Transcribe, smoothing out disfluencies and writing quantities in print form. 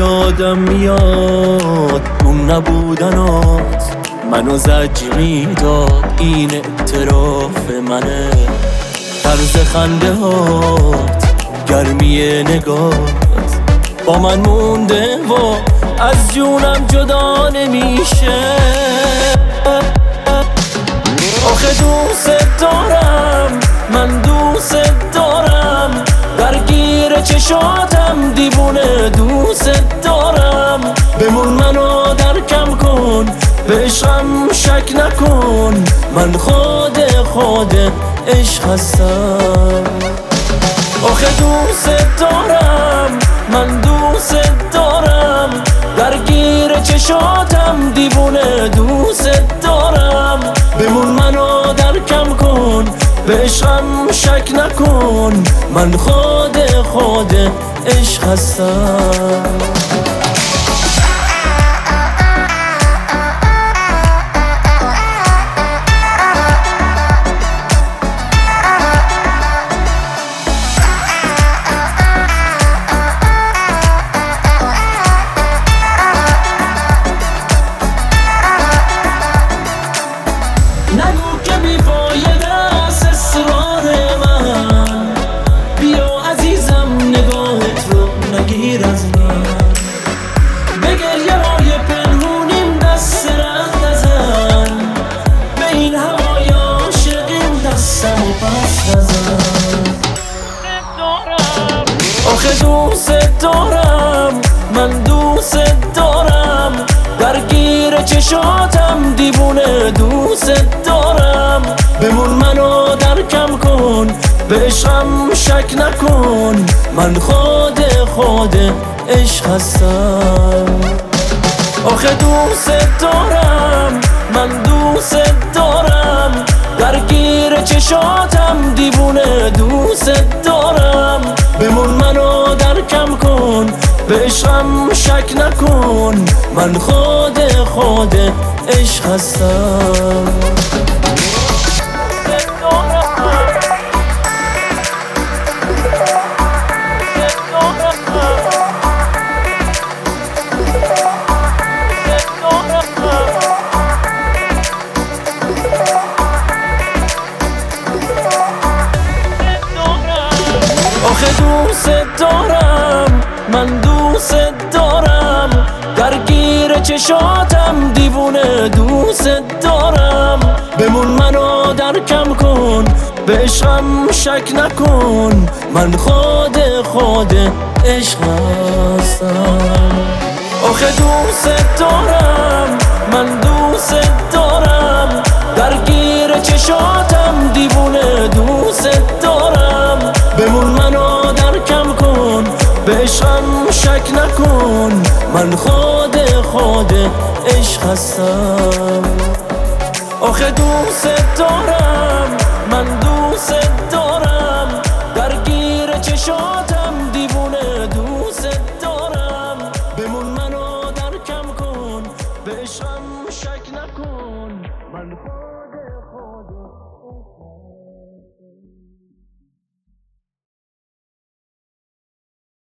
یادم میاد اون نبودنات منو زج میداد، این اعتراف منه. طرز خنده هات، گرمی نگات با من مونده و از جونم جدا نمیشه. آخه دوست دارم، من دوست دارم، درگیر چشاتم دیوونه دوست دارم. بمون منو درکم کن، به عشقم شک نکن، من خود عشق هستم. آخه دوست دارم، من دوست دارم، درگیر چشاتم دیوونه دوست دارم. بمون منو درکم کن، به عشقم شک نکن، من خود عشق هستم. نگو که بی‌فایده است اصرار من، بیا عزیزم نگاهت رو نگیر از من. به گریه های پنهونیم دست رد نزن، به این هوای عاشقیم دستم و پس نزن. آخه دوست دارم، من دوست دارم، درگیر چشاتم دیوونه دوست دارم. بمون منو درکم کن، به عشقم شک نکن، من خود عشق هستم. آخه دوست دارم، من دوست دارم، درگیر چشاتم دیوونه دوست دارم. بمون منو درکم کن، به عشقم شک نکن، من خود عشق هستم. آخه دوست دارم، من دوست دارم، درگیر چشاتم دیوونه دوست دارم. بمون منو درکم کن، به عشقم شک نکن، من خود عشق هستم. آخه دوست دارم، من دوست دارم، درگیر چشاتم دیوونه دوست دارم. بمون منو درکم کن، به عشقم شک نکن، من خود عشق هستم. آخه دوست دارم، من دوست دارم، درگیر چشاتم دیوونه دوست دارم. بمون منو درکم کن، به عشقم شک نکن، من